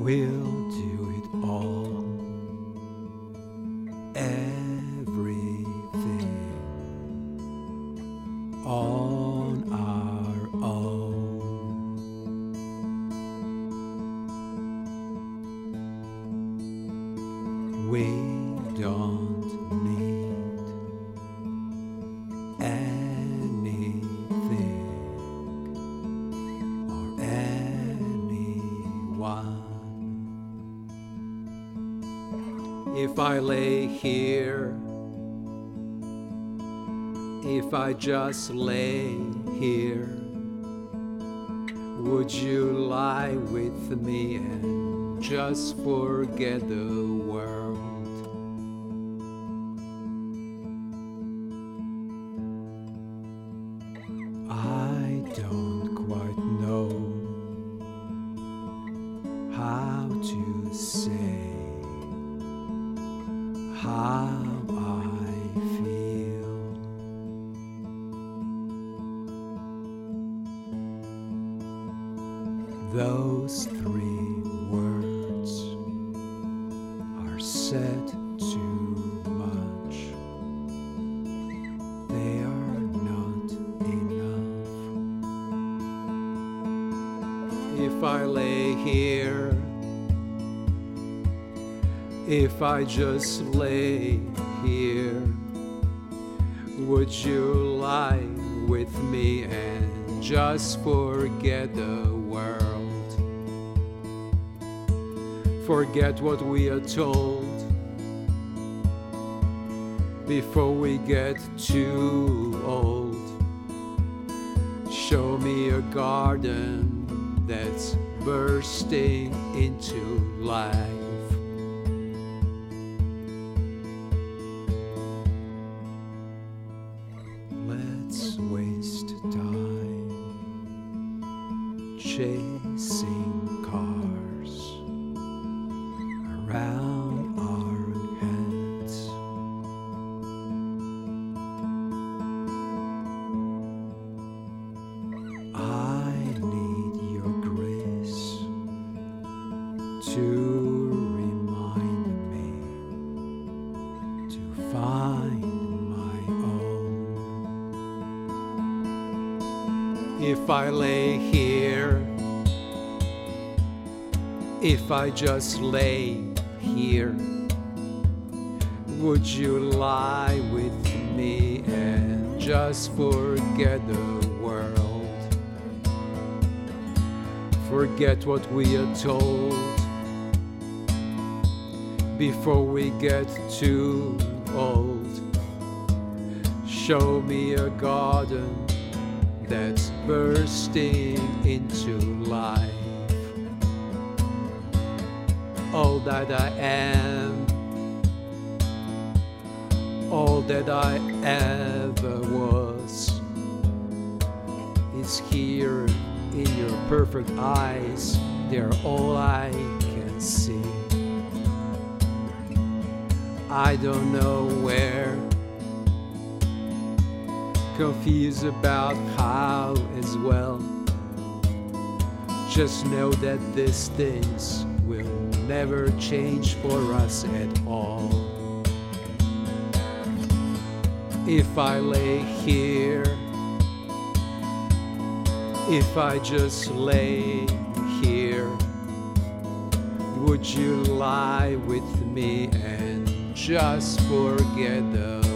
We'll do it all, everything on our own. We don't need anything or anyone. If I lay here, if I just lay here, would you lie with me and just forget the world? I don't quite know how to say how I feel. Those three words are said too much. They are not enough. If I lay here, if I just lay here, would you lie with me and just forget the world? Forget what we are told before we get too old. Show me a garden that's bursting into life. Let's waste time chasing cars around our heads. I need your grace to remind me to find my own. If I lay here, if I just lay here, would you lie with me and just forget the world? Forget what we are told before we get too old. Show me a garden that's bursting into life. All that I am, all that I ever was, is here in your perfect eyes. They're all I can see. I don't know where, confused about how as well. Just know that these things will never change for us at all. If I lay here, if I just lay here, would you lie with me and just forget the